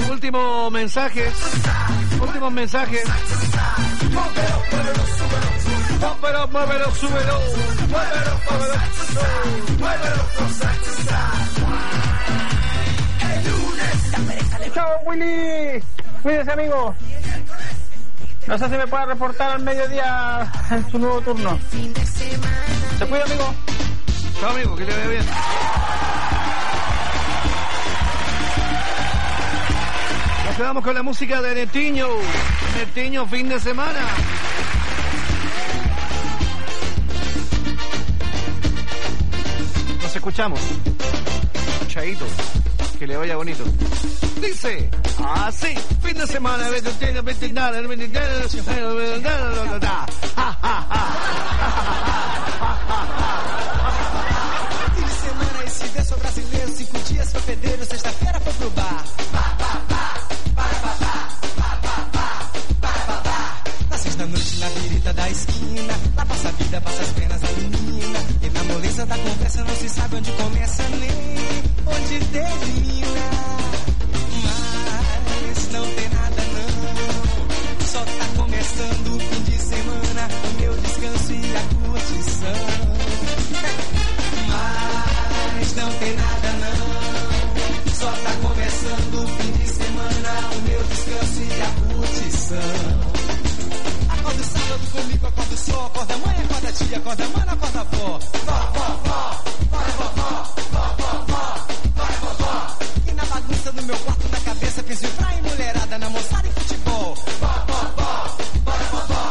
Últimos mensajes. Muévelo, súbelo. Chao, Willy. Cuídese, amigo. No sé si me puede reportar al mediodía en su nuevo turno. Se cuida, amigo. Chao, amigo, que te vaya bien. Nos quedamos con la música de Netiño. Netiño, fin de semana. Nos escuchamos. Chaito. Que le vaya bonito. Dice así, fin de semana, fin de semana, esse verso brasileiro, 5 dias foi pedreiro, sexta-feira foi pro bar. Na sexta-noite, na virita da esquina, lá passa a vida, passa as penas da menina. E na moleza da conversa não se sabe onde começa nem onde termina. Mas não tem nada não, só tá começando o fim de semana, o meu descanso e a curtição. Mas não tem nada não, só tá começando o fim de semana, o meu descanso e a curtição. Acorda sábado comigo, acorda só, acorda mãe, acorda tia, acorda mana, acorda vó. Bora vovó, bora vovó. E na bagunça do meu quarto, na cabeça, penso em praia e mulherada, na moçada e futebol. Bora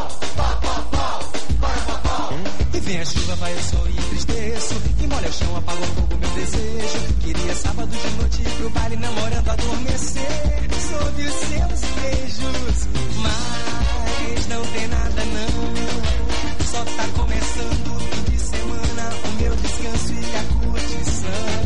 vovó. E vem a chuva, vai o sol e entristeço, e molha o chão, apaga o fogo, meu desejo. Queria sábado de noite ir pro baile, namorando, adormecer sob os seus beijos. Mas não tem nada não, só tá começando o fim de semana, o meu descanso e a curtição.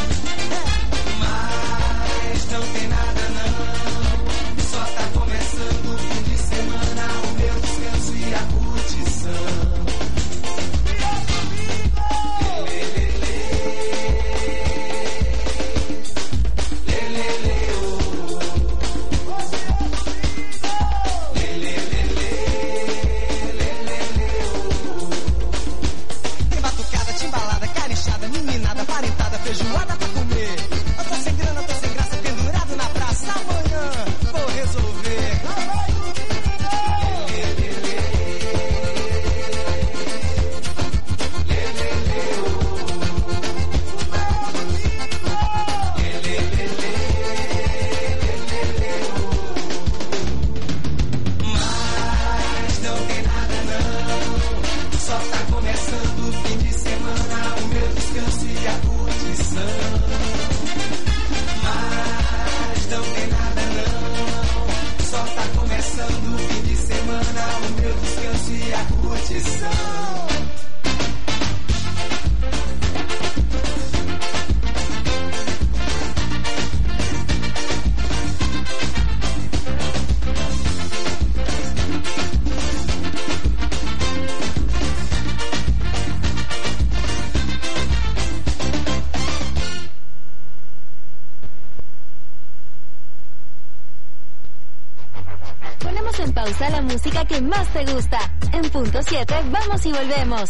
Mas não tem nada não, só tá começando o fim de semana, o meu descanso e a curtição. Feijoada pra comer. Eu tô sem grana, tô sem graça, pendurado na praça. Amanhã vou resolver. Mas não tem nada não, só tá começando o fim de semana, o meu descanso e a curtição. Mas não tem nada não, só tá começando o fim de semana, o meu descanso e a curtição. Ponemos en pausa la música que más te gusta. En punto 7, vamos y volvemos.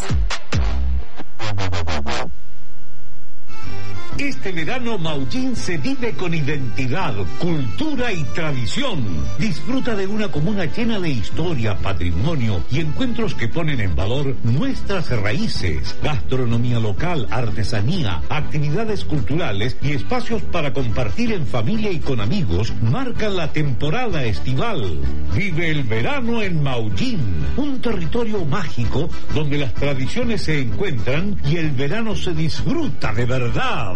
Este verano Maullín se vive con identidad, cultura y tradición. Disfruta de una comuna llena de historia, patrimonio y encuentros que ponen en valor nuestras raíces, gastronomía local, artesanía, actividades culturales y espacios para compartir en familia y con amigos marcan la temporada estival. Vive el verano en Maullín, un territorio mágico donde las tradiciones se encuentran y el verano se disfruta de verdad.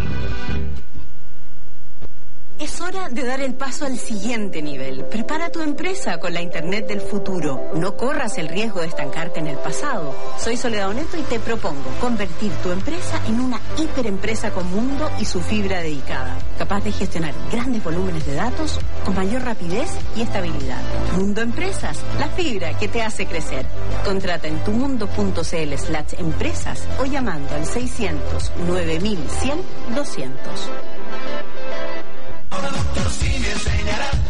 Es hora de dar el paso al siguiente nivel. Prepara tu empresa con la Internet del futuro. No corras el riesgo de estancarte en el pasado. Soy Soledad Oneto y te propongo convertir tu empresa en una hiperempresa con mundo y su fibra dedicada, capaz de gestionar grandes volúmenes de datos con mayor rapidez y estabilidad. Mundo Empresas, la fibra que te hace crecer. Contrata en tumundo.cl/empresas o llamando al 600 9100 200. Ahora Doctor Sí me enseñará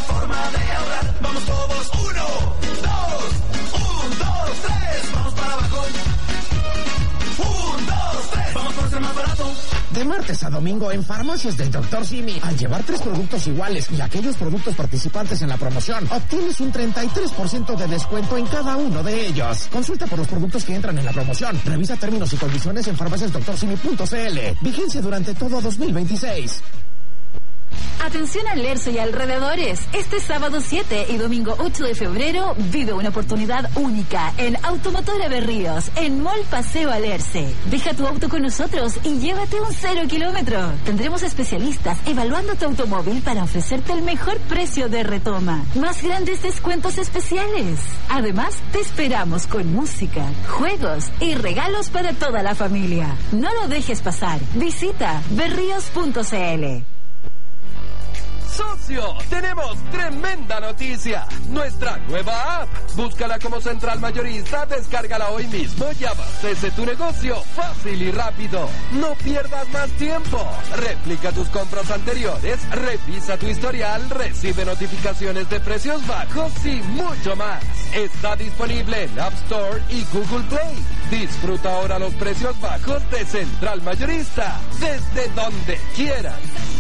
forma de ahorrar. Vamos todos, 1, 2, 1, 2, 3, vamos para abajo. 1, 2, 3, vamos por ser más barato. De martes a domingo en Farmacias del Dr. Simi, al llevar 3 productos iguales y aquellos productos participantes en la promoción, obtienes un 33% de descuento en cada uno de ellos. Consulta por los productos que entran en la promoción. Revisa términos y condiciones en farmaciasdoctorsimi.cl. Vigencia durante todo 2026. Atención al Lerce y alrededores. Este sábado 7 y domingo 8 de febrero vive una oportunidad única en Automotora Berríos, en Mall Paseo Alerce. Deja tu auto con nosotros y llévate un 0 kilómetro. Tendremos especialistas evaluando tu automóvil para ofrecerte el mejor precio de retoma. Más grandes descuentos especiales. Además, te esperamos con música, juegos y regalos para toda la familia. No lo dejes pasar. Visita berríos.cl. ¡Socio! ¡Tenemos tremenda noticia! Nuestra nueva app. Búscala como Central Mayorista, descárgala hoy mismo y abastece tu negocio fácil y rápido. No pierdas más tiempo. Replica tus compras anteriores, revisa tu historial, recibe notificaciones de precios bajos y mucho más. Está disponible en App Store y Google Play. Disfruta ahora los precios bajos de Central Mayorista, desde donde quieras.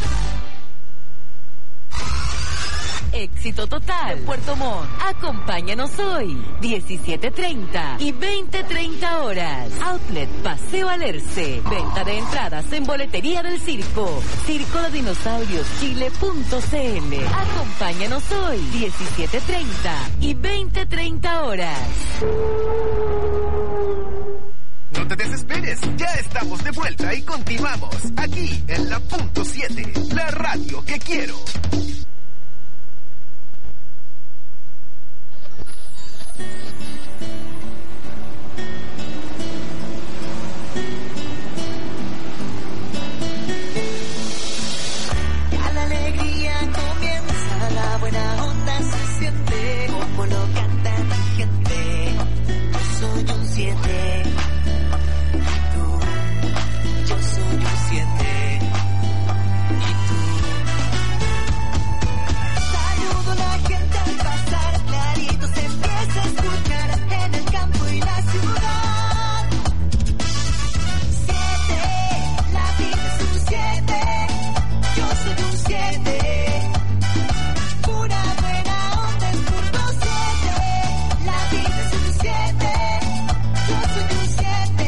Éxito total. Puerto Montt. Acompáñanos hoy, 17:30 y 20:30 horas. Outlet Paseo Alerce. Venta de entradas en boletería del circo. circodedinosaurioschile.cl. Acompáñanos hoy, 17:30 y 20:30 horas. No te desesperes, ya estamos de vuelta y continuamos aquí en la Punto 7, la radio que quiero. Ya la alegría comienza, la buena onda se siente, como lo canta mi gente. Yo soy un 7. Yo soy un 7. Y tú. Saludo a la gente al pasar, clarito se empieza a escuchar en el campo y la ciudad. 7, la vida es un 7. Yo soy un 7. Pura buena onda es punto 7. La vida es un 7. Yo soy un 7.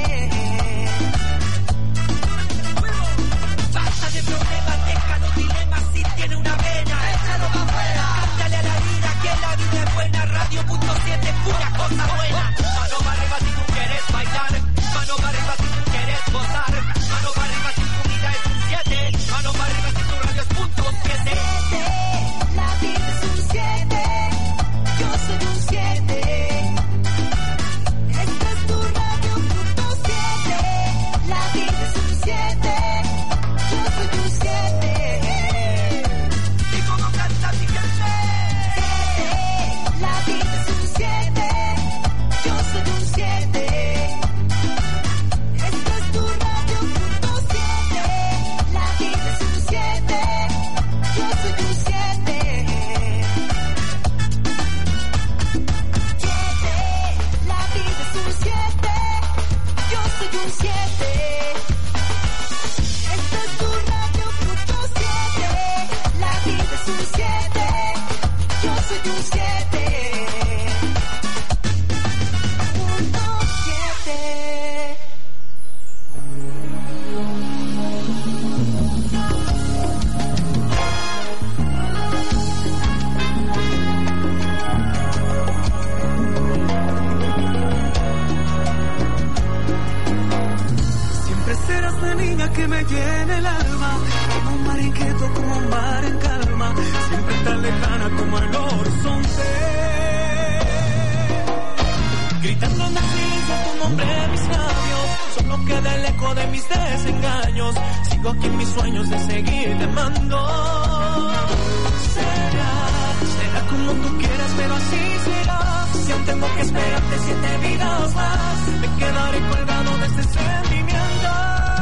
Basta de problemas, deja los dilemas. Si tiene una vena, échalo para afuera. Cántale a la vida que la vida es buena. Radio.7, pura cosa buena. Mano para arriba si tú quieres bailar. Mano para arriba si tú quieres gozar. Mano para arriba si tu vida es un 7. Mano para arriba si tu radio es punto 7. La vida es un 7. Yo soy un 7. Esta es tu radio punto 7. La vida es un 7. Yo soy un 7. ¿Y cómo canta mi gente? 7. La vida es un 7. Yo soy un 7. Esta es tu radio punto 7. La vida es un 7. Yo soy un 7. 7. La vida es un 7. Yo soy un 7. Esta es tu radio punto 7. La vida es un 7. Yo soy un 7. Punto 7. Siempre serás la niña que me llena el alma, como un mar inquieto, como un mar en calma, siempre tan lejana como el horizonte. Gritando nacido tu nombre en mis labios, solo queda el eco de mis desengaños. Sigo aquí en mis sueños de seguirte amando. Será como tú quieras, pero así será. Si aún tengo que esperarte 7 vidas más, me quedaré colgado de este sentimiento.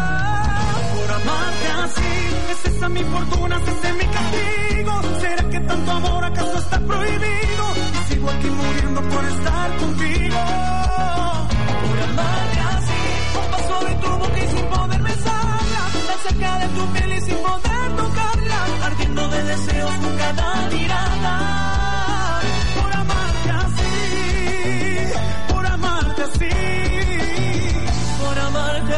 Por amarte así, es esa mi fortuna, ese es mi castigo. ¿Será que tanto amor acaso está prohibido? Y sigo aquí muriendo por estar contigo. Por amarte así, un paso de tu boca y sin poder besarla, tan cerca de tu piel y sin poder tocarla, ardiendo de deseos con cada mirada. Por amarte así, por amarte así, por amarte.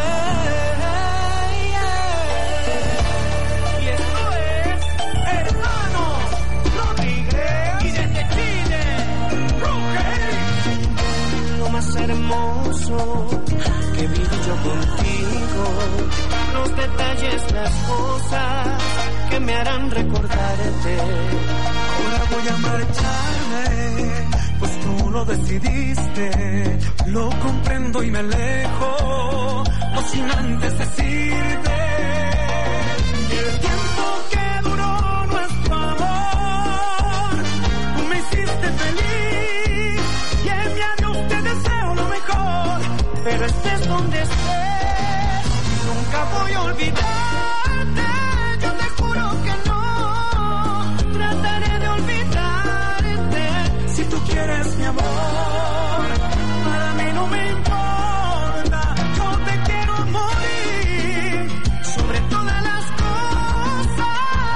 Y esto es Hermanos Rodríguez y desde Chile, Roque. Lo más hermoso que vivo yo contigo, los detalles, las cosas que me harán recordarte. Ahora voy a marcharme, pues tú lo decidiste. Lo comprendo y me alejo, no sin antes decirte que el tiempo que duró nuestro amor, tú me hiciste feliz y en mi adiós te deseo lo mejor. Pero estés donde estés, nunca voy a olvidarte. Yo te juro que no trataré de olvidarte. Si tú quieres mi amor, para mí no me importa. Yo te quiero morir sobre todas las cosas.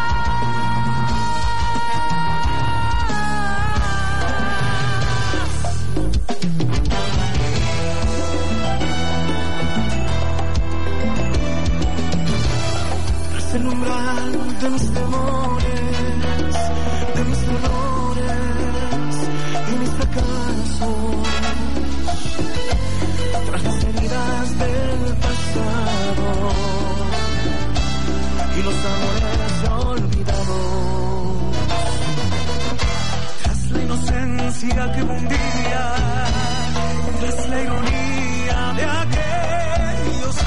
Tras el umbral de mis temores, de mis errores y mis fracasos, tras las heridas del pasado y los amores olvidados, tras la inocencia que un día, tras la ironía de aquellos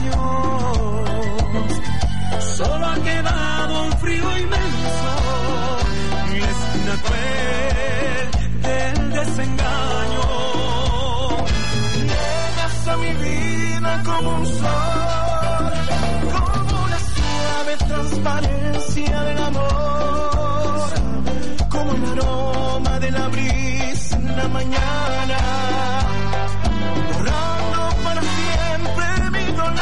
años, solo ha quedado un frío inmenso y la espina cruel del desengaño. Llegas a mi vida como un sol, como una suave transparencia del amor, como el aroma de la brisa en la mañana, borrando para siempre mi dolor.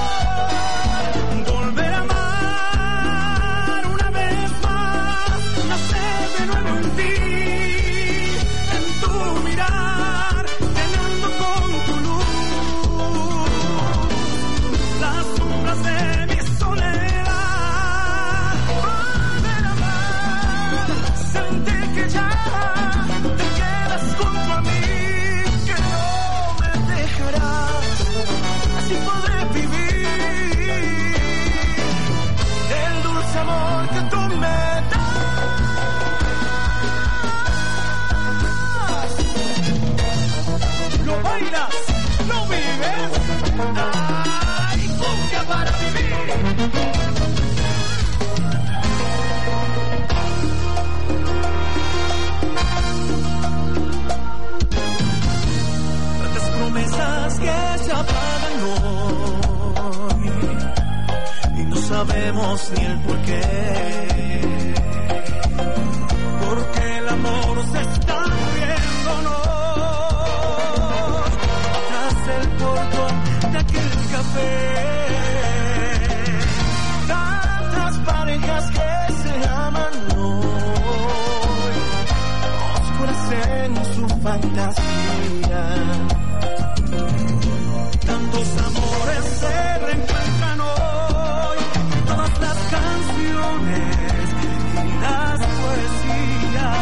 Volver a amar una vez más, nacer de nuevo en ti, en tu mirar, llenando con tu luz las sombras de mi soledad. Volver a amar, sentir que ya te quedas junto a mí, que no me dejarás, así podré vivir el dulce amor que tú me das. Lo bailas, lo vives. Ay, cumbia para vivir. Tantas promesas que se apagan hoy y no sabemos ni el porqué, porque el amor se está muriéndonos tras el portón de aquel café. Tantas parejas que se aman hoy, oscuras en su fantasía. Tantos amores se reencuentran hoy, todas las canciones y las poesías.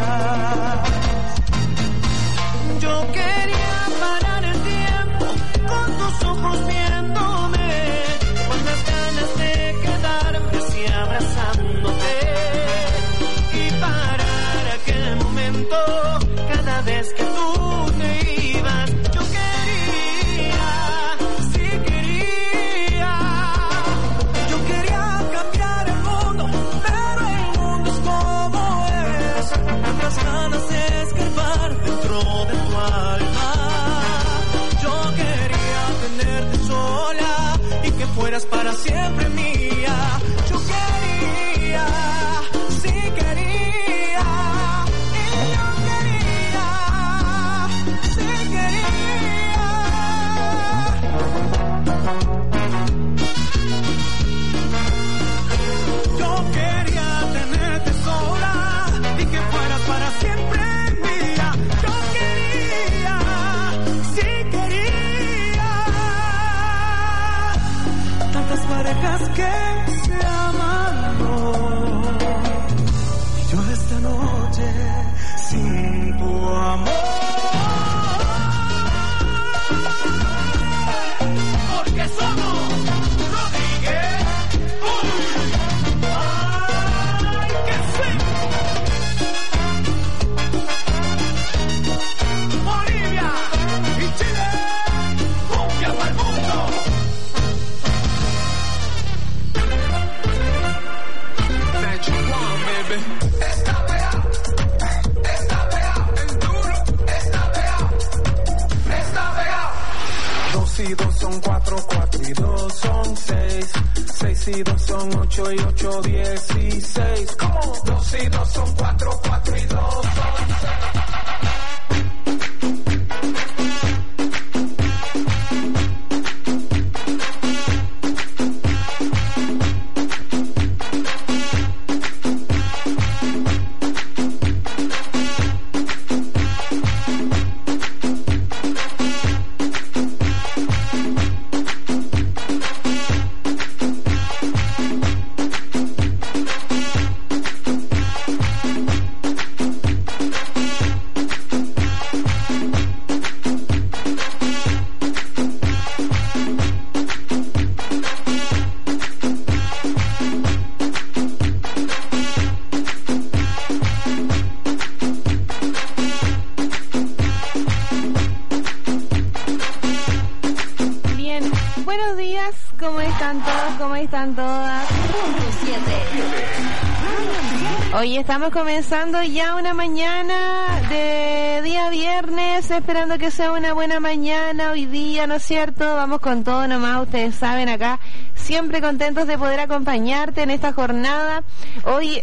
Yo quería parar el tiempo con tus ojos viéndome, con las ganas de quedarme así abrazándote y parar aquel momento cada vez que tú te ibas. Yo quería, sí quería, yo quería cambiar el mundo, pero el mundo es como es. Tantas ganas de escapar dentro de tu alma. Yo quería tenerte sola y que fueras para siempre mía. Yo quería, sí quería. que se aman hoy. Y yo esta noche sin tu amor. Porque somos Rodríguez. ¡Ay, que sí! Bolivia y Chile, cumbia para el mundo. That you want, baby. Está pegado, el duro, está pegado. 2 y 2 son 4, 4 y 2 son 6. 6 y 2 son 8 y 8, 16. ¿Cómo? 2 y 2 son 4, 4 y 2 son 6. Hoy estamos comenzando ya una mañana de día viernes, esperando que sea una buena mañana hoy día, ¿no es cierto? Vamos con todo nomás, ustedes saben, acá siempre contentos de poder acompañarte en esta jornada. Hoy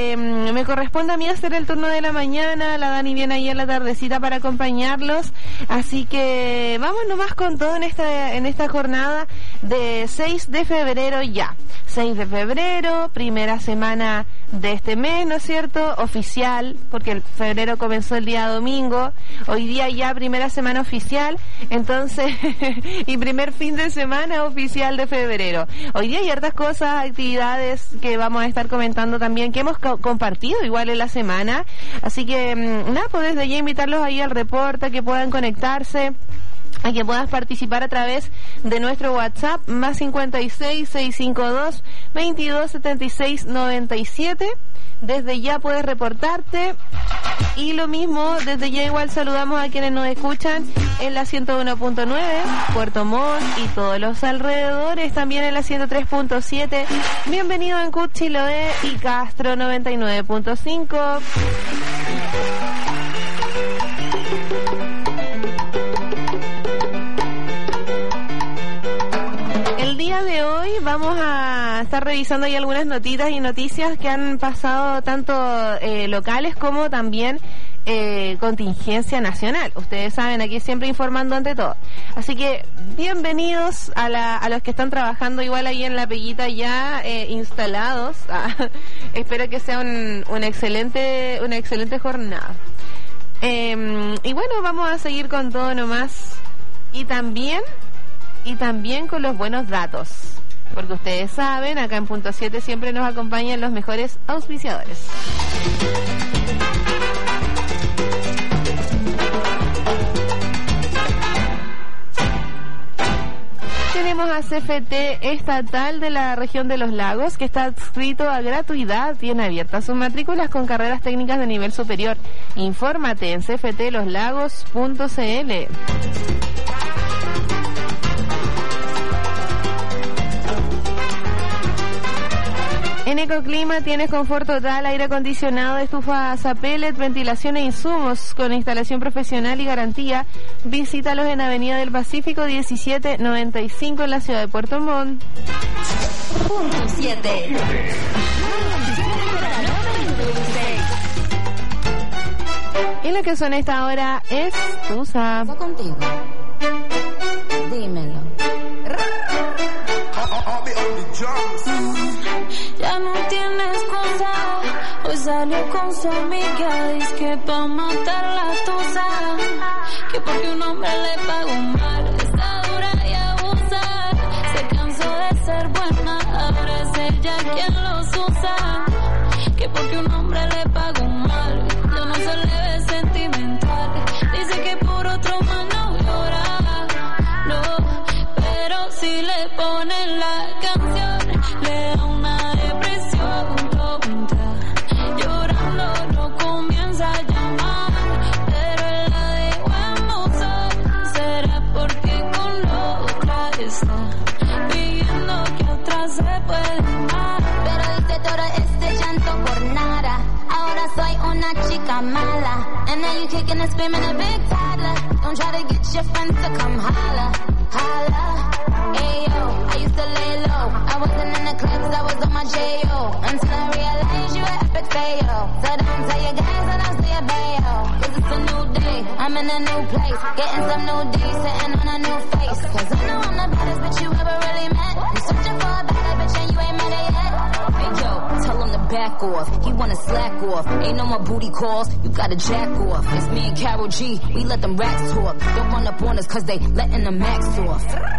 me corresponde a mí hacer el turno de la mañana, la Dani viene ahí en la tardecita para acompañarlos, así que vamos nomás con todo en esta jornada de 6 de febrero ya. 6 de febrero, primera semana de este mes, ¿no es cierto? Oficial, porque el febrero comenzó el día domingo, hoy día ya primera semana oficial, entonces, y primer fin de semana oficial de febrero. Hoy día hay hartas cosas, actividades que vamos a estar comentando también, que hemos compartido igual en la semana, así que, nada, pues desde ya invitarlos ahí al reporte, a que puedan conectarse, a que puedas participar a través de nuestro WhatsApp, más 56 652 22 76 97. Desde ya puedes reportarte. Y lo mismo, desde ya igual saludamos a quienes nos escuchan en la 101.9, Puerto Montt y todos los alrededores, también en la 103.7. Bienvenido en Cut, Chiloé y Castro 99.5. El día de hoy vamos a estar revisando ahí algunas notitas y noticias que han pasado tanto locales como también contingencia nacional. Ustedes saben, aquí siempre informando ante todo. Así que bienvenidos a los que están trabajando igual ahí en la peguita ya instalados. Espero que sea una excelente jornada. Y bueno, vamos a seguir con todo nomás. Y también con los buenos datos, porque ustedes saben, acá en Punto 7 siempre nos acompañan los mejores auspiciadores. Tenemos a CFT Estatal de la región de los Lagos, que está adscrito a gratuidad, tiene abiertas sus matrículas con carreras técnicas de nivel superior. Infórmate en cftloslagos.cl. En Ecoclima tienes confort total, aire acondicionado, estufas a pellet, ventilación e insumos con instalación profesional y garantía. Visítalos en Avenida del Pacífico 1795 en la ciudad de Puerto Montt. Punto 7. Y lo que suena esta hora es Tusa. Está contigo. Dímelo. Ya no tienes cosa, hoy salió con su amiga, dice que pa' matar la tusa, que porque un hombre le pagó mal, está dura y abusa, se cansó de ser buena, ahora es ella quien los usa. Que porque un hombre le pagó mal, yo no se le ve sentimental. Dice que por otro más no llora, no, pero si le ponen la canción, le da una depresión tonta. Llorando no comienza a llamar, pero él la dejó en buzón. Será porque con la otra está pidiendo que otra se puede amar. Pero dice todo este llanto por nada. Ahora soy una chica mala. And now you kicking and screaming a big toddler. Don't try to get your friends to come holla, holla. Ayo, I used to lay low. I wasn't in the clubs, I was on my J.O. Until I realized you were epic fail. So don't tell your guys that I'll see a bail. Cause it's a new day, I'm in a new place. Getting some new days, sitting on a new face. Cause I know I'm the baddest bitch you ever really met. You searching for a better bitch and you ain't met it yet. Hey yo, tell him to back off. He wanna slack off. Ain't no more booty calls, you gotta jack off. It's me and Karol G, we let them racks talk. Don't run up on us cause they letting the max off.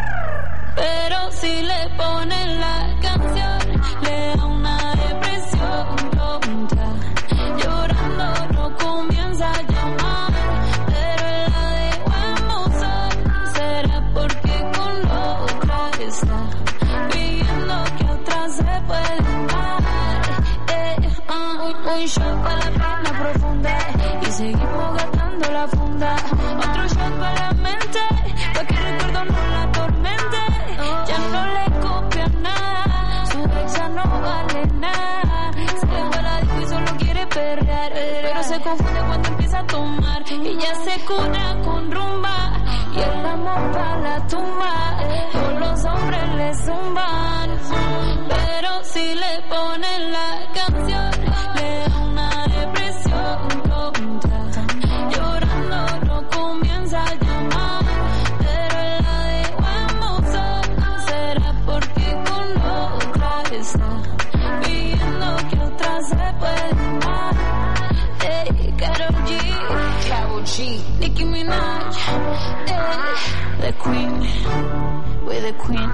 Pero si le ponen la canción, le da una depresión tonta. Llorando no comienza a llamar, pero él la dejó en buzón. Será porque con la otra está pidiendo que otra se puede amar. Un shot para la pena profunda y seguimos gastando la funda. Otro shot para la mente, pa' que el recuerdo no la atormente. Ya no le copia nada, su ex ya no vale nada. Se fue a la disco y solo quiere perrear, pero se confunde cuando empieza a tomar. Ella se cura con rumba y el amor para la tumba. Todos los hombres le zumban, pero si le ponen la canción, le da una depresión tonta. Llorando no comienza a llamar, pero él la dejó en buzón. Será porque con la otra está pidiendo que otra se puede amar. Hey, Karol G, Nicki Minaj, hey, the queen, we're the queen.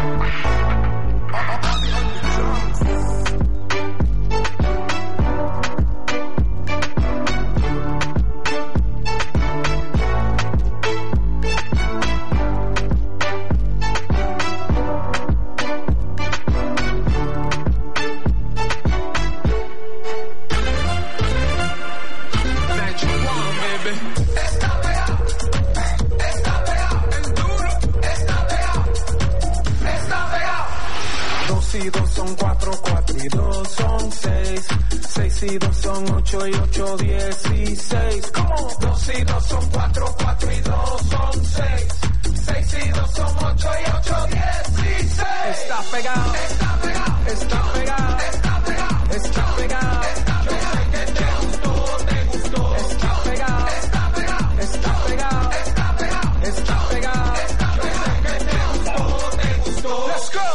Y 2 son 4, 4 y 2 son 6. 6 y 2 son 8 y 8, 16. ¿Cómo? 2 y 2 son 4, 4 y 2 son 6. 6 y 2 son 8 y 8, 16. Está pegado, está pegado, está pegado, está pegado, está pegado. Yo sé que te gustó, está pegado, está pegado, está pegado, está pegado, está pegado. Yo sé que te gustó. Let's go.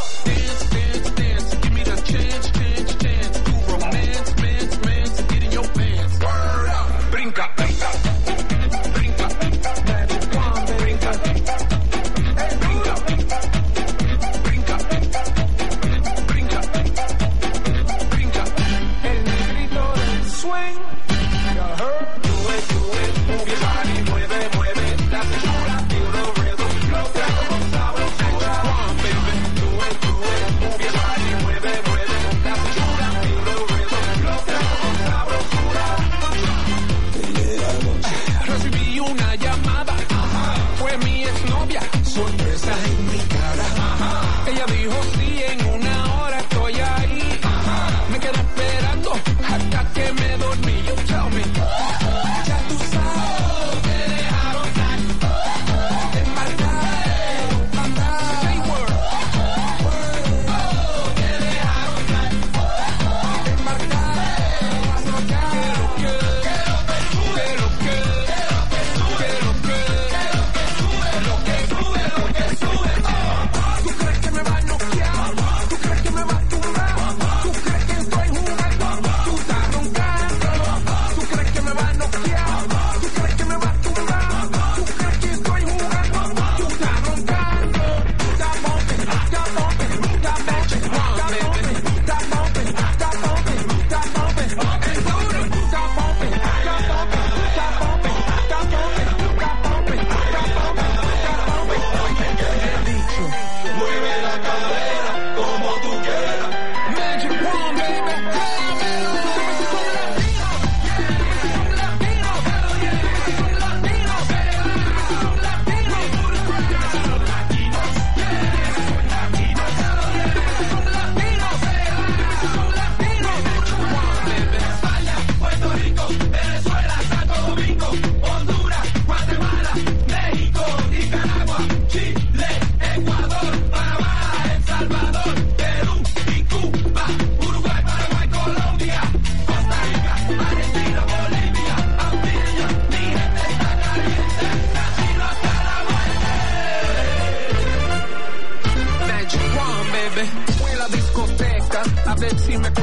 Sorpresa en mi cara. Ella dijo sí, en una hora estoy ahí. Me quedé esperando hasta que me dormí.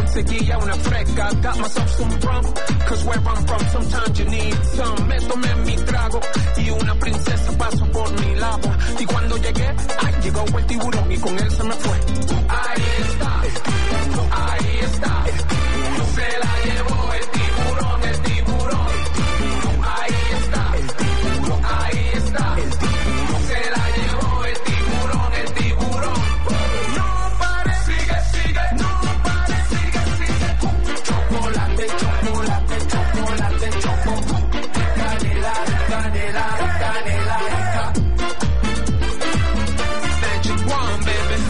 Seguía una fresca, got myself some rum, cause where I'm from sometimes you need some. Me tomé mi trago y una princesa pasó por mi lado. Y cuando llegué, ay, llegó el tiburón y con él se me fue. Ahí está, ahí está, se la llevó el tiburón, el tiburón. Ahí está, ahí está, se la llevó el tiburón, el tiburón. No pare, sigue, sigue, no pare, sigue, sigue. Chocolate, chocolate, chocolate, chocolate. Canela, canela, canela. Magic one, baby.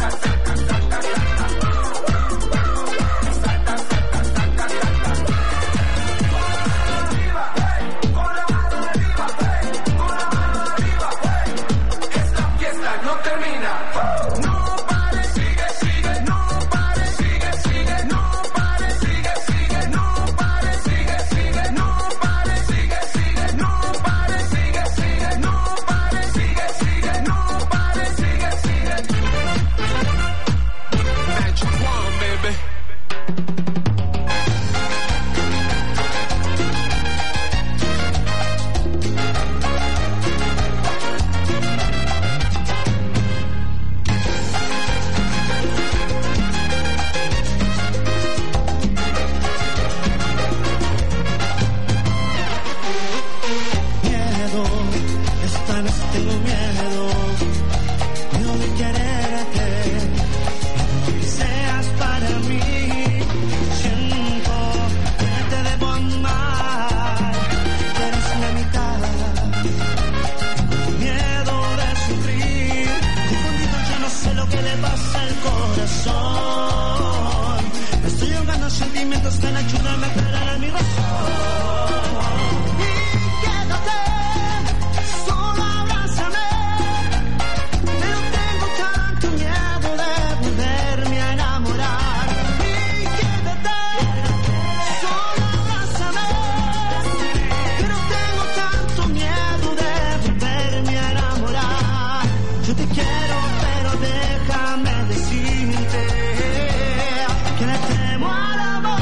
No termina. No pare, sigue, sigue, no pare, sigue, sigue, no pare, sigue, sigue, no pare, sigue, sigue, no pare, sigue, sigue, no pare, sigue, sigue, no pare, sigue, sigue, no pare, sigue, sigue. Magic one, baby. Miedo, esta vez tengo miedo, miedo de quererte, miedo de que seas para mí. Siento que te debo amar, que eres la mitad. Tengo miedo de sufrir, confundido ya no sé lo que le pasa al corazón. Me estoy ahogando sentimientos, ven ayúdame a aclarar mi razón. Solo abrázame, pero tengo tanto miedo de volverme a enamorar. Y quédate, solo abrázame, pero tengo tanto miedo de volverme a enamorar. Yo te quiero, pero déjame decirte que le temo al amor.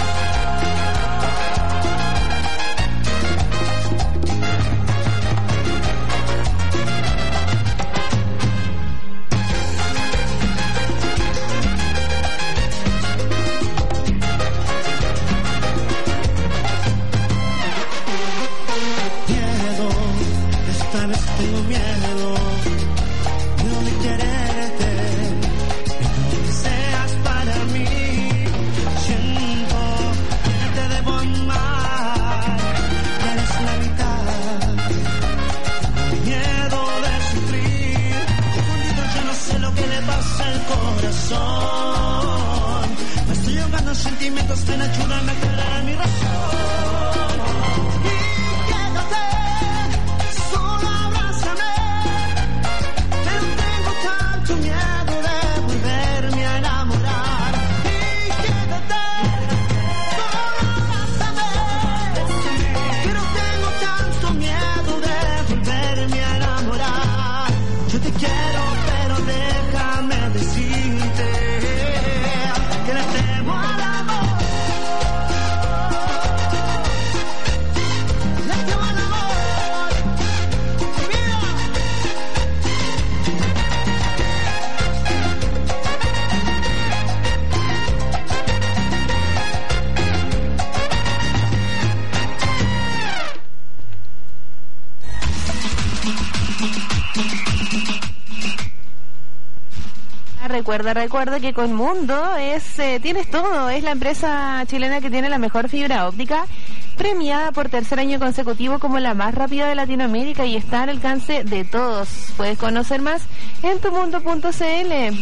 Miedo, esta vez tengo miedo, miedo de quererte, miedo de que seas para mí. Siento que te debo amar, que eres la mitad. Tengo miedo de sufrir, confundido ya no sé lo que le pasa al corazón. Me estoy ahogando sentimientos, ven ayúdame a aclarar mi razón. Solo abrázame, pero tengo tanto miedo de volverme a enamorar. Y quédate, solo abrázame, pero tengo tanto miedo de volverme a enamorar. Yo te quiero, pero déjame decirte que le temo al amor. Le temo al amor. Recuerda que con Mundo tienes todo, es la empresa chilena que tiene la mejor fibra óptica, premiada por tercer año consecutivo como la más rápida de Latinoamérica y está al alcance de todos. Puedes conocer más en tumundo.cl.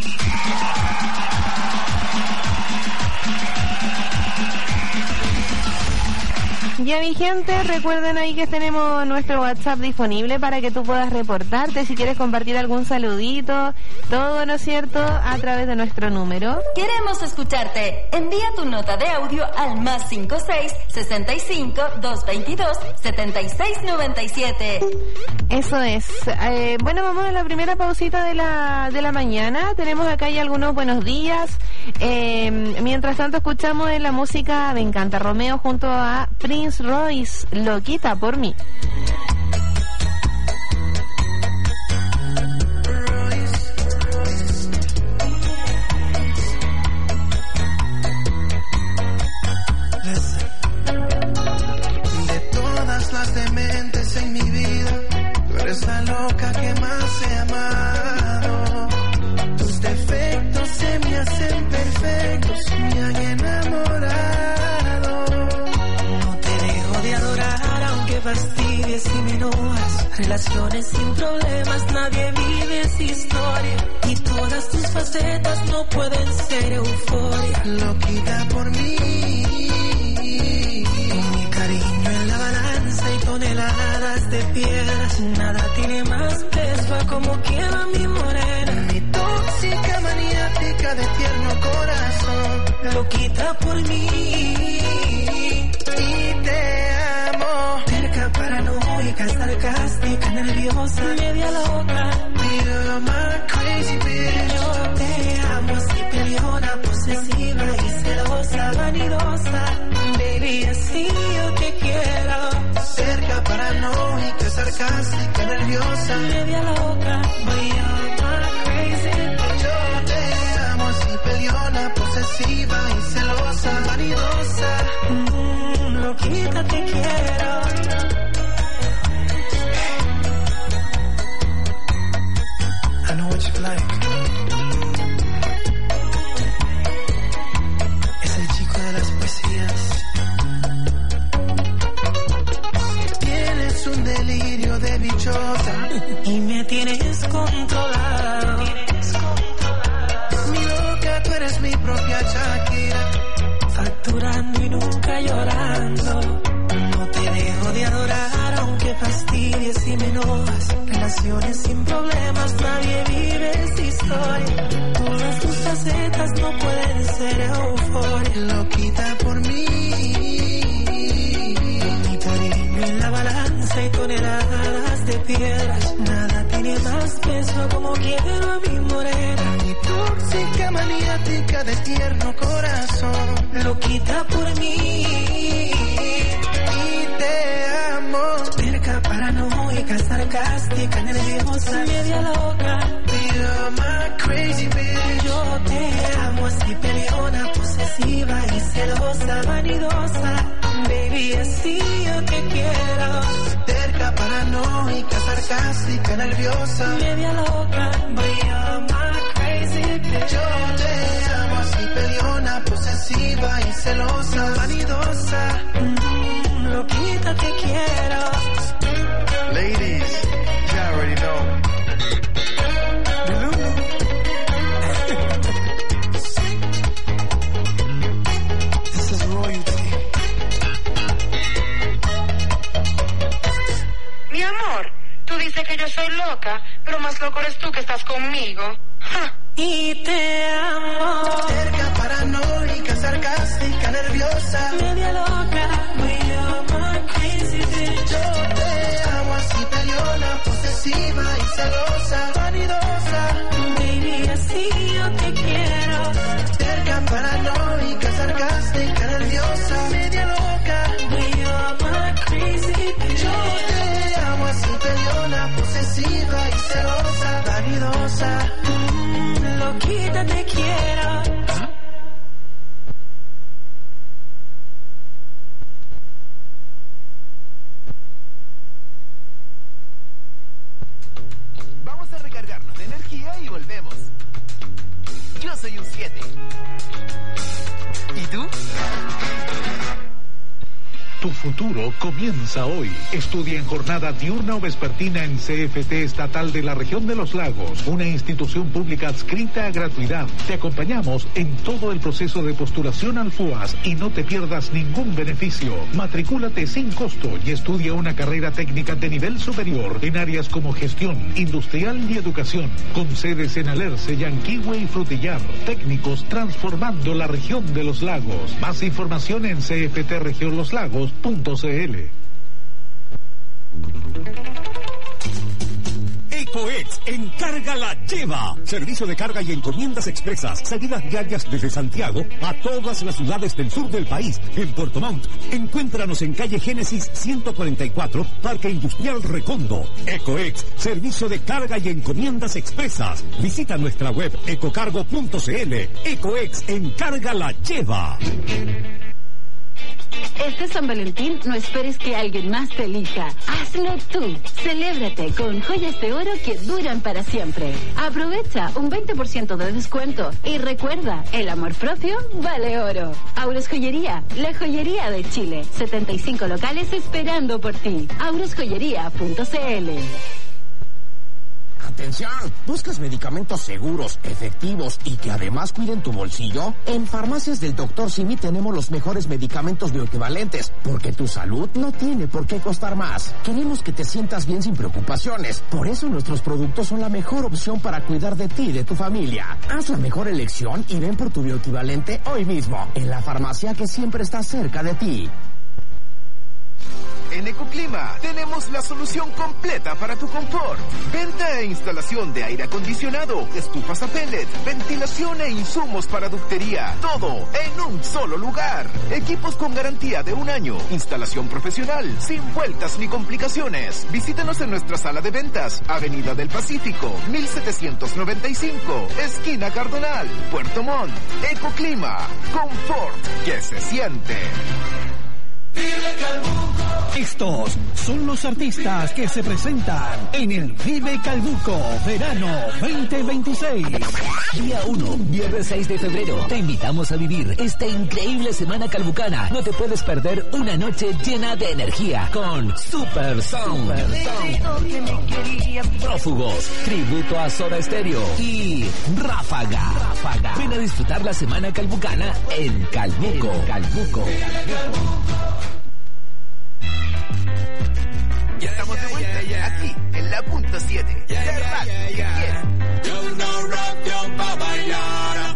Ya, mi gente, recuerden ahí que tenemos nuestro WhatsApp disponible para que tú puedas reportarte si quieres compartir algún saludito, todo, ¿no es cierto?, a través de nuestro número. Queremos escucharte. Envía tu nota de audio al +56 65 222 7697. Eso es. Bueno, vamos a la primera pausita de la mañana. Tenemos acá ya algunos buenos días. Mientras tanto escuchamos la música de Encanta Romeo junto a Prince Royce, Loquita por mí. De todas las dementes en mi vida, tú eres la loca que más he amado. Tus defectos se me hacen perfectos, me han enamorado. No te dejo de adorar aunque fastidies y me enojas. Relaciones sin problemas, nadie vive esa historia. Y todas tus facetas no pueden ser euforia. Loquita por mí, con mi cariño en la balanza y toneladas de piedras. Nada tiene más peso a como quiero a mi morena. Mi tóxica maniática de tierno corazón. Loquita por mí y te amo. Terca, paranoica, sarcástica, nerviosa, media loca. You're my crazy bitch. Yo te amo así peleona, posesiva y celosa, vanidosa. Baby, así yo te quiero. Cerca, paranoica, sarcástica, nerviosa, media loca. You're my crazy bitch. Yo te amo así peleona, posesiva y celosa, vanidosa. Loquita te quiero. I know what you like. Es el chico de las poesías. Tienes un delirio de bichota y me tienes controlado. Mi loca, tú eres mi propia Shakira, facturando y nunca llorando. No te dejo de adorar aunque fastidies y me enojas. Relaciones sin problemas, nadie vive esa historia. Todas tus facetas no pueden ser euforia. Loquita por mí, mi cariño en la balanza y toneladas de piedras. Nada tiene más peso como quiero a mi morena. Mi tóxica maniática de tierno corazón. Loquita por mí y te amo. Terca, paranoica, sarcástica, nerviosa, media loca. You're my crazy bitch. Yo te amo así peleona, posesiva y celosa, vanidosa. Baby, así yo te quiero. Terca, paranoica, sarcástica, nerviosa, media loca. You're my crazy bitch. Yo te amo así peleona, posesiva y celosa, vanidosa. Loquita te quiero. Ladies, you already know. This is royalty. Mi amor, tú dices que yo soy loca, pero más loco eres tú que estás conmigo. ¡Ja! Y te amo. Terca, paranoica, sarcástica, nerviosa, media loca. You're my crazy bitch. Yo te amo así peleona, posesiva y celosa, vanidosa. Baby, así yo te quiero. Terca, paranoica, sarcástica, nerviosa, media loca. You're my crazy bitch. Yo te amo así peleona, posesiva y celosa, vanidosa. Loquita te quiero. Vamos a recargarnos de energía y volvemos. Yo soy un 7. ¿Y tú? Tu futuro comienza hoy. Estudia en jornada diurna o vespertina en CFT Estatal de la Región de los Lagos, una institución pública adscrita a gratuidad. Te acompañamos en todo el proceso de postulación al FUAS y no te pierdas ningún beneficio. Matricúlate sin costo y estudia una carrera técnica de nivel superior en áreas como gestión, industrial y educación, con sedes en Alerce, Yanquihue y Frutillar. Técnicos transformando la región de los lagos. Más información en cftregionloslagos.cl. EcoEx Encarga la Lleva. Servicio de carga y encomiendas expresas. Salidas diarias desde Santiago a todas las ciudades del sur del país. En Puerto Montt, encuéntranos en calle Génesis 144, Parque Industrial Recondo. EcoEx, servicio de carga y encomiendas expresas. Visita nuestra web ecocargo.cl. EcoEx Encarga la Lleva. Este San Valentín no esperes que alguien más te elija. Hazlo tú. Celébrate con joyas de oro que duran para siempre. Aprovecha un 20% de descuento y recuerda, el amor propio vale oro. Auros Joyería, la joyería de Chile. 75 locales esperando por ti. aurosjoyería.cl. Atención, ¿buscas medicamentos seguros, efectivos y que además cuiden tu bolsillo? En Farmacias del Dr. Simi tenemos los mejores medicamentos bioequivalentes, porque tu salud no tiene por qué costar más. Queremos que te sientas bien sin preocupaciones, por eso nuestros productos son la mejor opción para cuidar de ti y de tu familia. Haz la mejor elección y ven por tu bioequivalente hoy mismo, en la farmacia que siempre está cerca de ti. En Ecoclima tenemos la solución completa para tu confort. Venta e instalación de aire acondicionado, estufas a pellet, ventilación e insumos para ductería. Todo en un solo lugar. Equipos con garantía de 1 año. Instalación profesional, sin vueltas ni complicaciones. Visítanos en nuestra sala de ventas, Avenida del Pacífico, 1795, esquina Cardonal, Puerto Montt. Ecoclima, confort que se siente. Estos son los artistas que se presentan en el Vive Calbuco Verano 2026. Día 1, viernes 6 de febrero. Te invitamos a vivir esta increíble semana calbucana. No te puedes perder una noche llena de energía con Super Sound, Prófugos, tributo a Soda Stereo y Ráfaga. Ven a disfrutar la semana calbucana en Calbuco. Ya estamos de vuelta, aquí, en la punta 7. Yo no rock yo pa' bailar.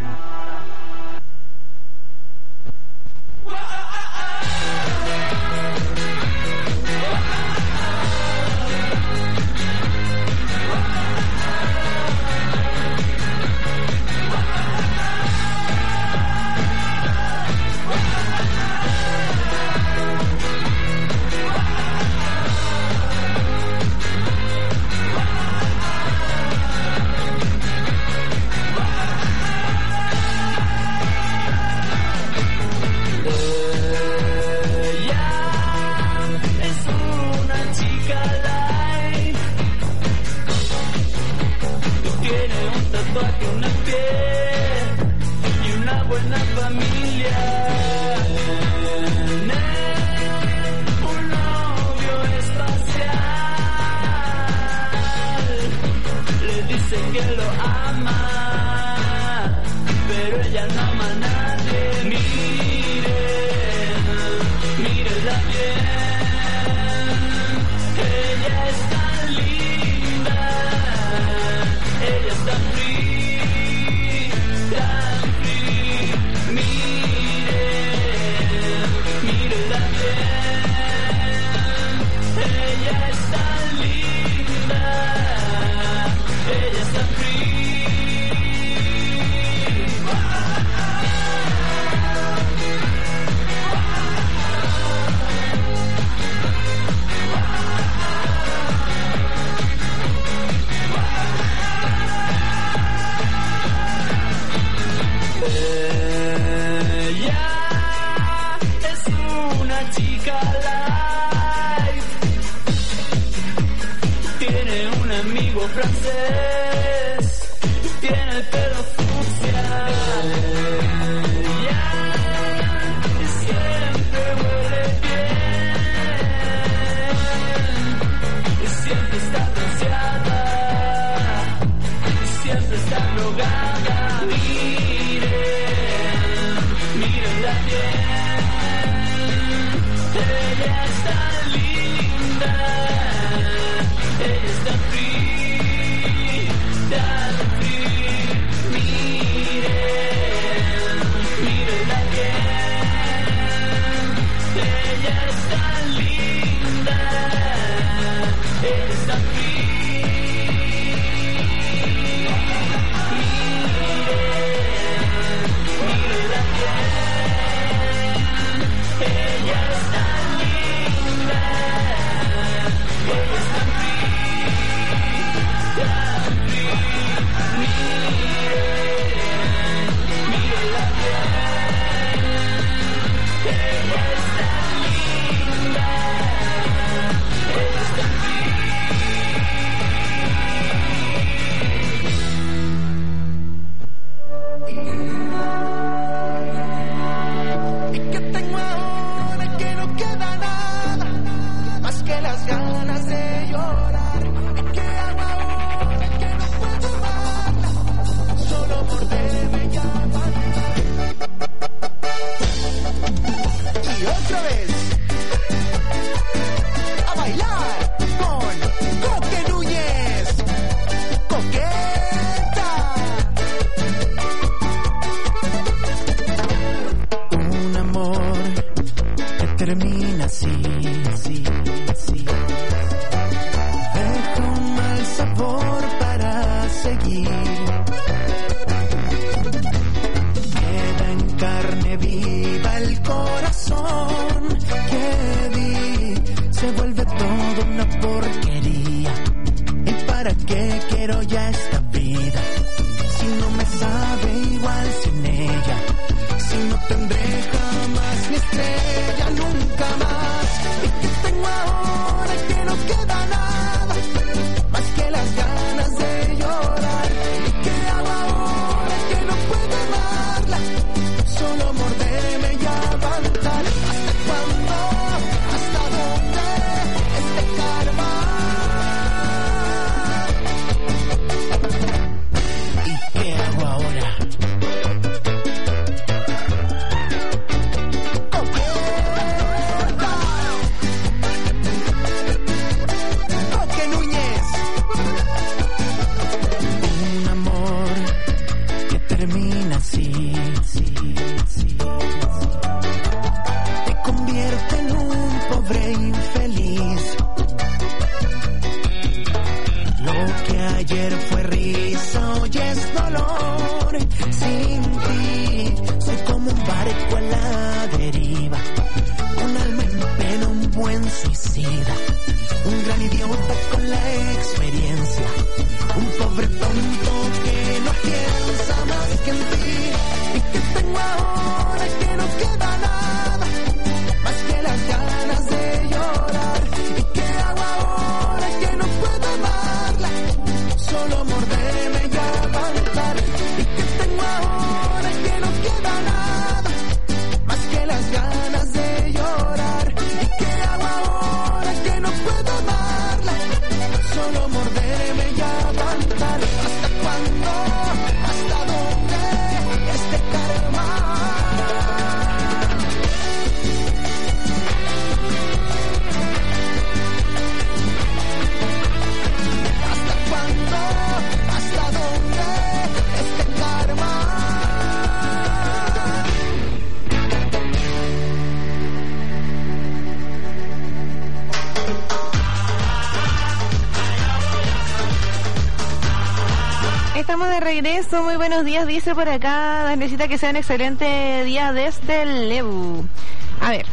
Estamos de regreso, muy buenos días, dice por acá, necesita que sea un excelente día desde el Lebu. A ver,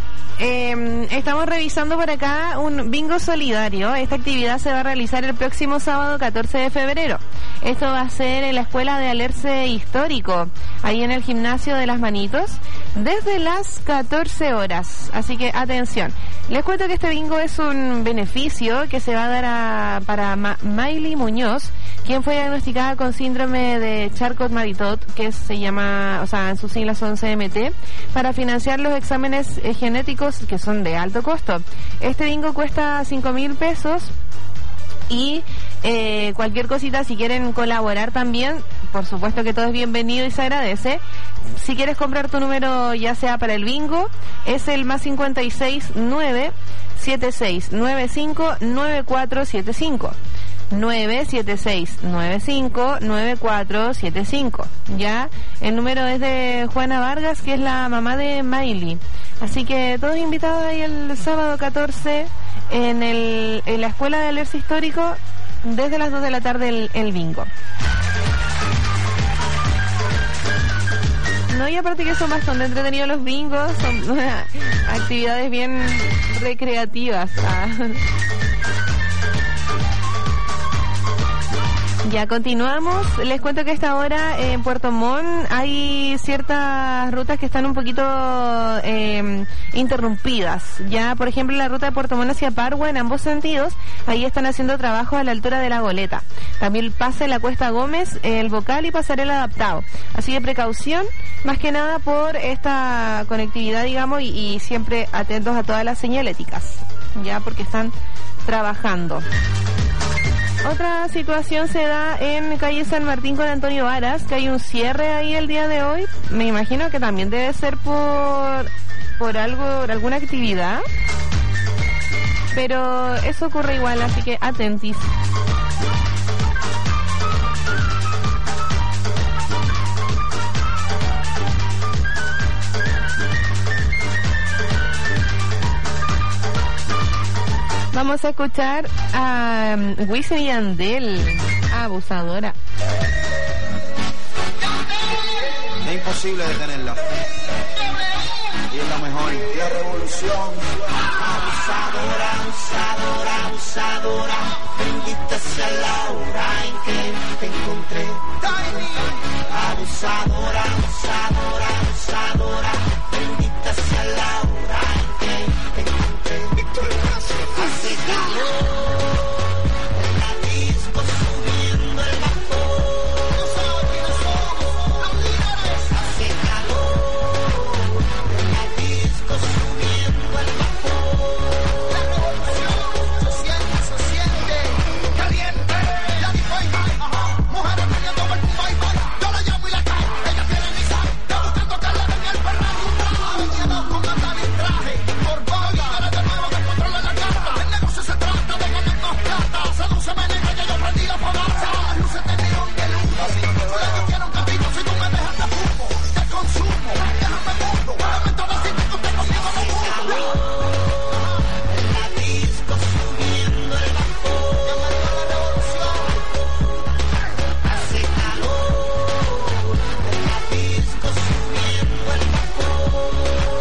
estamos revisando por acá un bingo solidario. Esta actividad se va a realizar el próximo sábado 14 de febrero. Esto va a ser en la Escuela de Alerce Histórico, ahí en el Gimnasio de las Manitos, desde las 14 horas. Así que atención. Les cuento que este bingo es un beneficio que se va a dar para Miley Muñoz, quien fue diagnosticada con síndrome de Charcot-Marie-Tooth, que se llama, o sea, en sus siglas son CMT, para financiar los exámenes genéticos que son de alto costo. Este bingo cuesta 5.000 pesos y cualquier cosita, si quieren colaborar también, por supuesto que todo es bienvenido y se agradece. Si quieres comprar tu número, ya sea para el bingo, es el más 569 7695 9475. 976959475. Ya, el número es de Juana Vargas, que es la mamá de Miley. Así que todos invitados ahí el sábado 14 en la Escuela de Alerce Histórico, desde las 2 de la tarde el bingo. No, y aparte que son bastante entretenidos los bingos, son actividades bien recreativas. Ya continuamos. Les cuento que a esta hora en Puerto Montt hay ciertas rutas que están un poquito interrumpidas. Ya, por ejemplo, la ruta de Puerto Montt hacia Pargua en ambos sentidos, ahí están haciendo trabajo a la altura de la Goleta. También pasa en la Cuesta Gómez, el Bocal y Pasarela Adaptado. Así que precaución, más que nada por esta conectividad, digamos, y siempre atentos a todas las señaléticas, ya, porque están trabajando. Otra situación se da en calle San Martín con Antonio Varas, que hay un cierre ahí el día de hoy. Me imagino que también debe ser por alguna actividad, pero eso ocurre igual, así que atentis. Vamos a escuchar a Wisin y Yandel, Abusadora. Es imposible detenerla. Y es la mejor. La revolución. Abusadora, abusadora, abusadora. Bendita sea la hora en que te encontré. Abusadora, abusadora, abusadora. Bendita sea la hora en que te encontré. Hace calor en la disco subiendo el vapor. Hace calor en la disco subiendo el vapor. La revolución se siente caliente. La disco hay high, mujeres peleando por un bye-bye. Yo la llamo y la cae, ella tiene mi sal. Está buscando que le den el perraje. Miedo con mandar mi traje por bola. De nuevo que controla la carta. El negocio se trata de ganarnos plata. Sedúceme negra que yo prendí la fogata. Las luces te dieron de luz. Yo quiero un capito si tú me dejas de fumo. Te consumo, déjame mundo. Lamento decirte que usted conmigo no pudo. En la disco subiendo el vapor. Hace calor en la disco subiendo el vapor.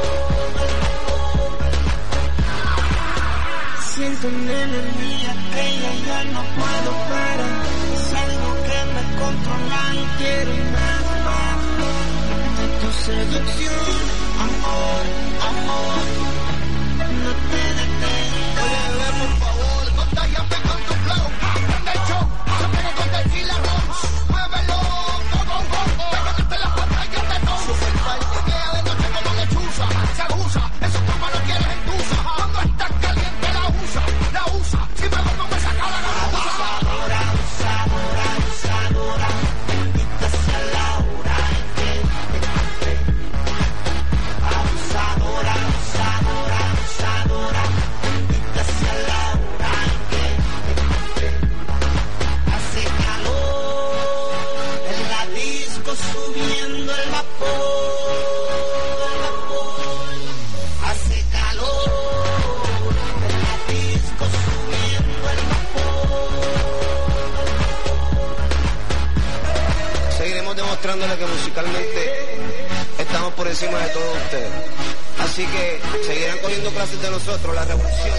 Siento una energía que ya no puedo parar. Es algo que me controla y quiero nada más. De tu seducción, amor, amor. No te detengas. Oye, por favor, contágiame con tu flow. Prende el show, se pega con tequila ron. Muévelo, go. Pégate las pantallas de todo. Super party, queda de noche como lechuza. Se abusa, esos tapas no quieres entusa. Cuando estás caliente la usa. Si me vuelvo me saca la gamuza. Abusadora, abusadora, abusadora. Bendita sea la hora en que te encontré. Abusadora, abusadora, abusadora. Bendita sea la hora en que te encontré. Hace calor en la disco subiendo el vapor. Hace calor en la disco subiendo el vapor. Seguiremos demostrándole que musicalmente estamos por encima de todos ustedes. Así que seguirán cogiendo clases de nosotros, la revolución.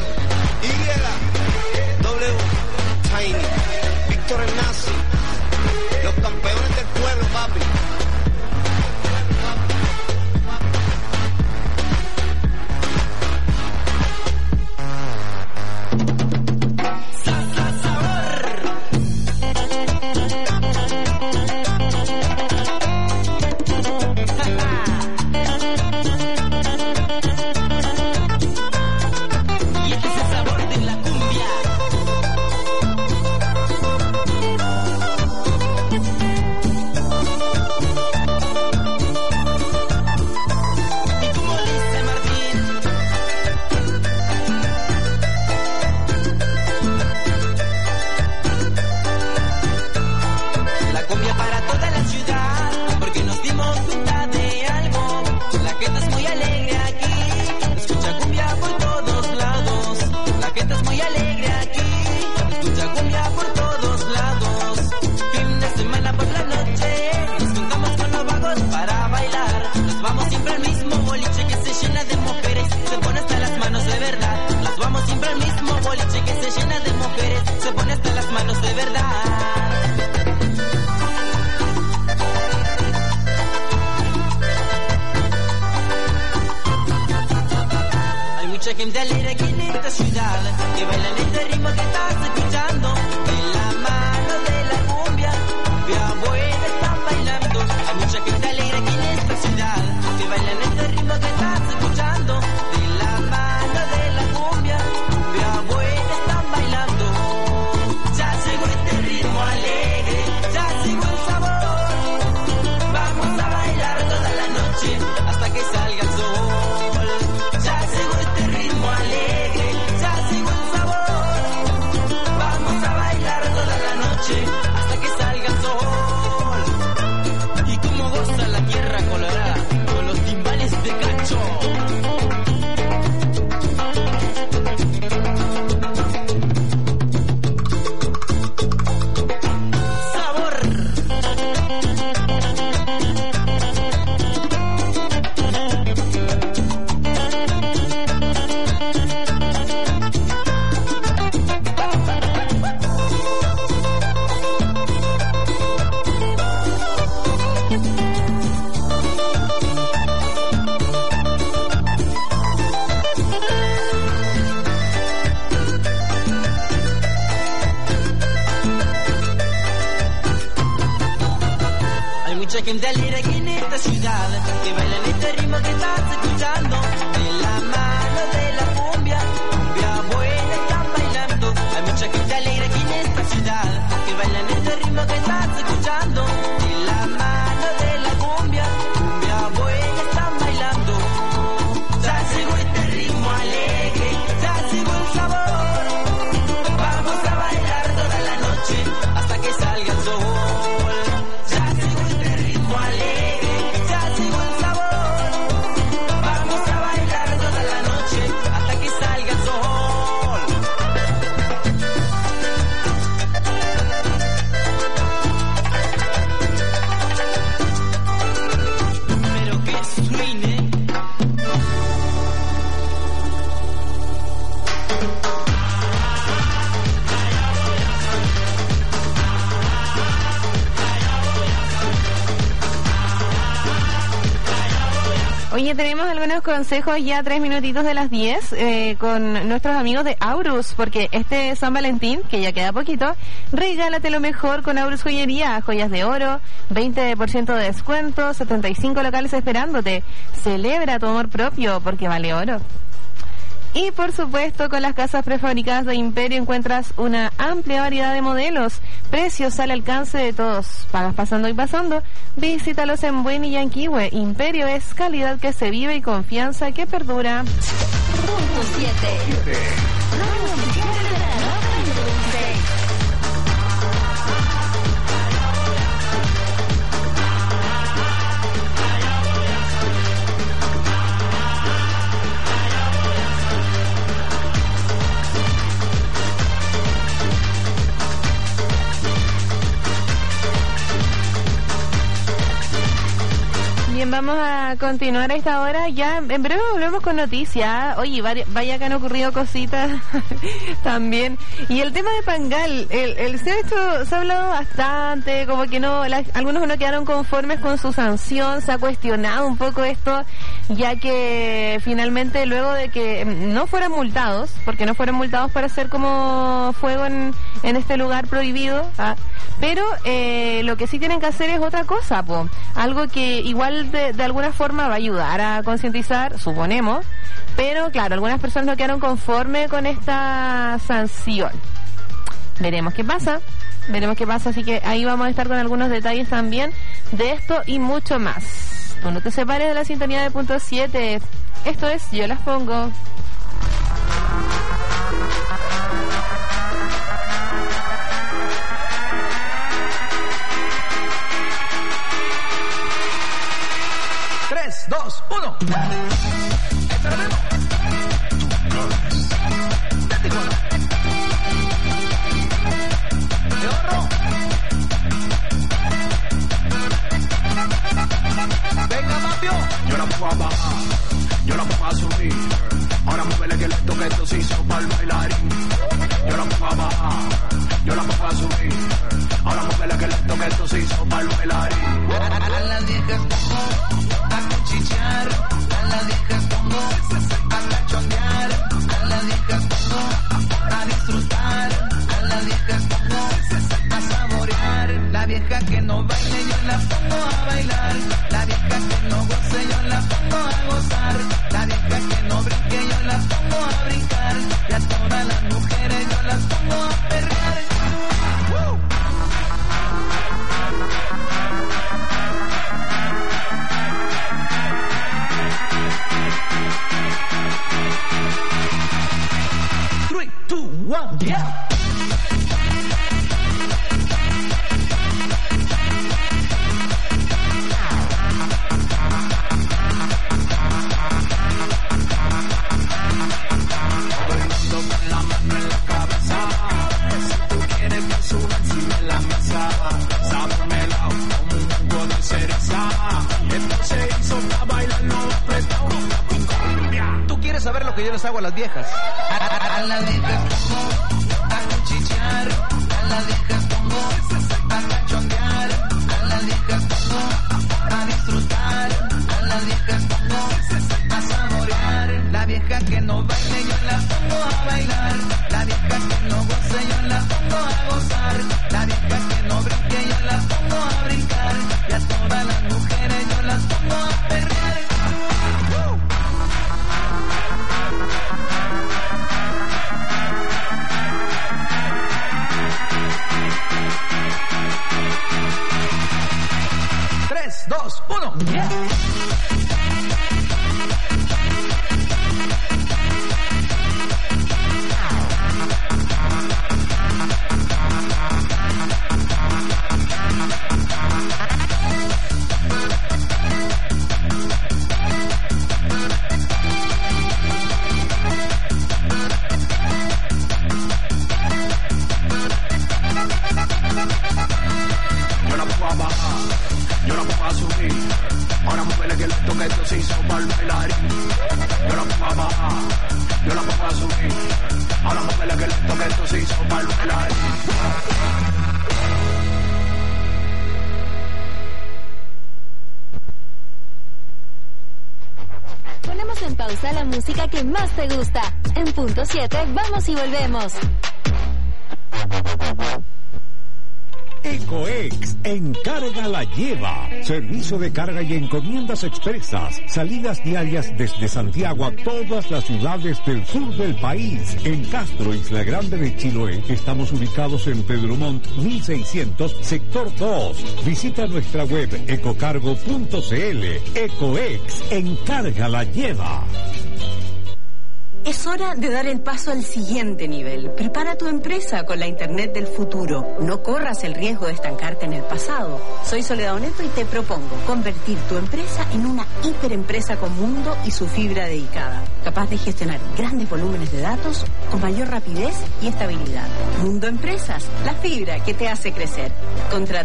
Y, W, Tiny, Víctor el Nazi, los campeones del pueblo, papi. Y este es el sabor de la cumbia. boliche que se llena de mujeres, se pone hasta las manos de verdad. Hay mucha gente alegre aquí en esta ciudad, que baila en este ritmo que estás escuchando. En la mano de la cumbia, cumbia buena están bailando. Hay mucha gente alegre aquí en esta ciudad, que baila en este ritmo que estás escuchando. De la mano de la cumbia, cumbia buena están bailando. Ya llegó este ritmo alegre, ya llegó el sabor. Vamos a bailar toda la noche hasta que salga el sol. Ya llegó este ritmo alegre, ya llegó el sabor. Vamos a bailar toda la noche hasta que salga el sol. Y como goza la tierra colorada con los timbales de cacho. Sabor. Hay mucha gente alegre aquí en esta ciudad, que baila en este ritmo que estás escuchando. En la mano de la cumbia, cumbia buena están bailando. Hay mucha gente alegre aquí en esta ciudad, que baila en este ritmo que estás escuchando. En la mano de la cumbia, cumbia buena están bailando. Ya llegó este ritmo alegre, ya llegó el sabor. Vamos a bailar toda la noche hasta que salga el sol. Ya llegó este ritmo alegre, ya llegó el sabor. Vamos a bailar toda la noche hasta que salga el sol. Pero que suene. Oye, tenemos algunos consejos ya 3 minutitos de las 10 con nuestros amigos de Aurus, porque este San Valentín, que ya queda poquito, regálate lo mejor con Aurus Joyería, joyas de oro, 20% de descuento, 75 locales esperándote. Celebra tu amor propio, porque vale oro. Y por supuesto, con las casas prefabricadas de Imperio encuentras una amplia variedad de modelos, precios al alcance de todos. Pagas pasando y pasando. Visítalos en Buen y Yanquihue. Imperio es calidad que se vive y confianza que perdura. Punto 7. Bien, vamos a continuar a esta hora. Ya en breve volvemos con noticias. Oye, vaya que han ocurrido cositas también. Y el tema de Pangal, se ha hablado bastante, como que no, algunos no quedaron conformes con su sanción, se ha cuestionado un poco esto, ya que finalmente luego de que no fueran multados, porque no fueron multados para hacer como fuego en este lugar prohibido, pero lo que sí tienen que hacer es otra cosa, algo que igual de alguna forma va a ayudar a concientizar, suponemos, pero claro, algunas personas no quedaron conformes con esta sanción. Veremos qué pasa, así que ahí vamos a estar con algunos detalles también de esto y mucho más. Tú no te separes de la sintonía de punto 7, esto es Yo Las Pongo. Dos, uno. Venga, Mapio. Yo la pongo a bajar, yo la pongo a subir. esto se hizo para el bailarín. Yo la pongo a bajar, yo la pongo a subir. Ahora muévela que lento que esto se hizo para el bailarín. A las viejas pongo a cuchillar, a las viejas pongo a cachondear, a las viejas pongo a disfrutar, a las viejas pongo a saborear. La vieja que no baile yo la pongo a bailar, la vieja que no goce yo la pongo a gozar, la vieja que no brinque yo la pongo a brincar, y a todas las mujeres yo las pongo a perrear. Three, two, one, yeah. Tú quieres saber lo que yo les hago a las viejas. A las viejas pongo a cuchillar, a las viejas pongo a cachondear, a las viejas pongo a disfrutar, a las viejas pongo a saborear. La vieja que no baile yo la pongo a bailar, la vieja que no goce yo la pongo a gozar, la vieja que no brinque yo la pongo a brincar, y a todas las mujeres yo las pongo a perrear. Tres, dos, uno. Yeah. Yo la pongo a bajar, yo la pongo a subir. Ahora muévele que lento que esto se hizo para el bailarín. Yo la pongo a bajar, yo la pongo a subir. Ahora muévele que lento que esto se hizo para el bailarín. Ponemos en pausa la música que más te gusta. En punto 7, vamos y volvemos. Ecoex, Encarga la Lleva. Servicio de carga y encomiendas expresas. Salidas diarias desde Santiago a todas las ciudades del sur del país. En Castro, Isla Grande de Chiloé, estamos ubicados en Pedro Montt, 1600, sector 2. Visita nuestra web ecocargo.cl. Ecoex, Encarga la Lleva. Es hora de dar el paso al siguiente nivel. Prepara tu empresa con la Internet del futuro. No corras el riesgo de estancarte en el pasado. Soy Soledad Oneto y te propongo convertir tu empresa en una hiperempresa con mundo y su fibra dedicada, capaz de gestionar grandes volúmenes de datos con mayor rapidez y estabilidad. Mundo Empresas, la fibra que te hace crecer. Contrata